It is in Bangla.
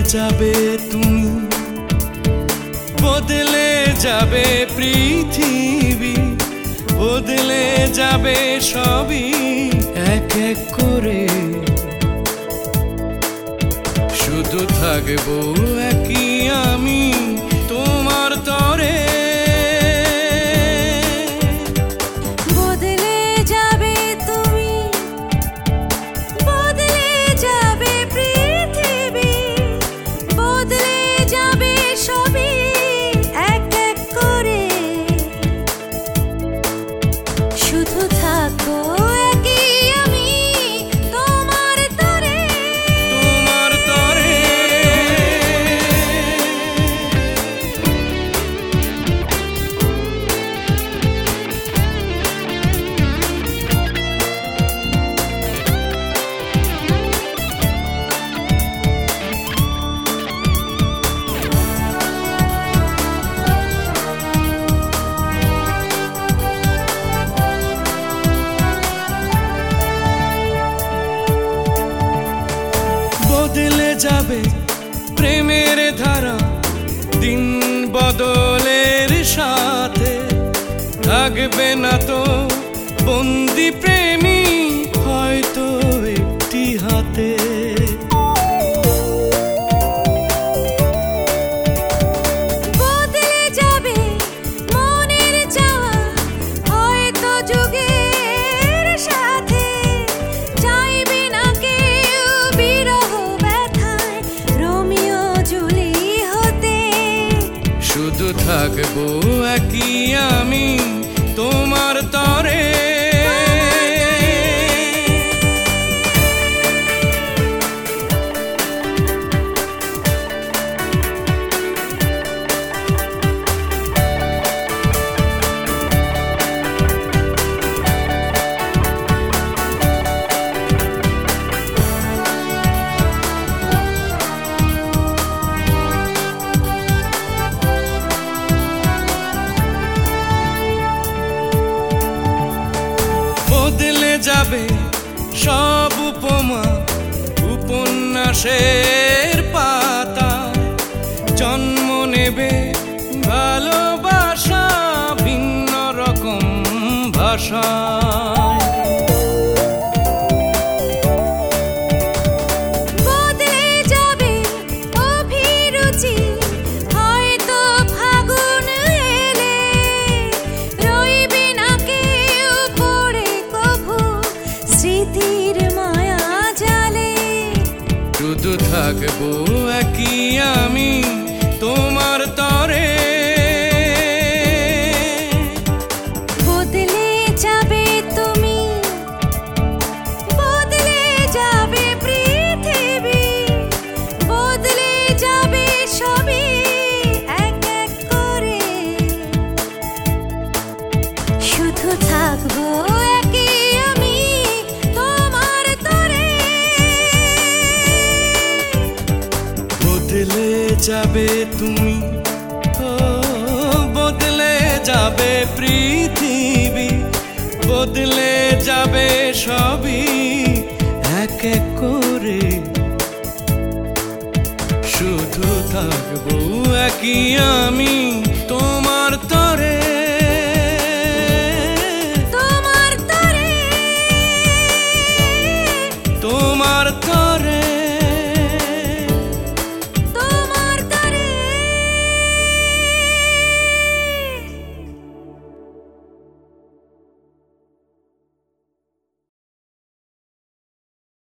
যাবে তুমি, বদলে যাবে পৃথিবী, বদলে যাবে সবই এক এক করে। শুধু থাকবো একই আমি তোমার তরে। বদলে যাবে প্রেমের ধারা, দিন বদলের সাথে থাকবে না তো বন্দি প্রেমী হয়তো একটি হাতে। শুধু থাকবো একই আমি তোমার তরে। বদলে যাবে সব উপমা উপন্যাসের পাতা, জন্ম নেবে ভালোবাসা ভিন্ন রকম ভাষায়। শুধু থাকবো একই আমি তোমার তরে। বদলে যাবে তুমি, বদলে যাবে পৃথিবী, বদলে যাবে সবই এক এক করে। শুধু থাকবো একই আমি তোমার তরে। বদলে যাবে তুমি, বদলে যাবে পৃথিবী, বদলে যাবে সবই এক এক করে। শুধু থাকবো একই আমি।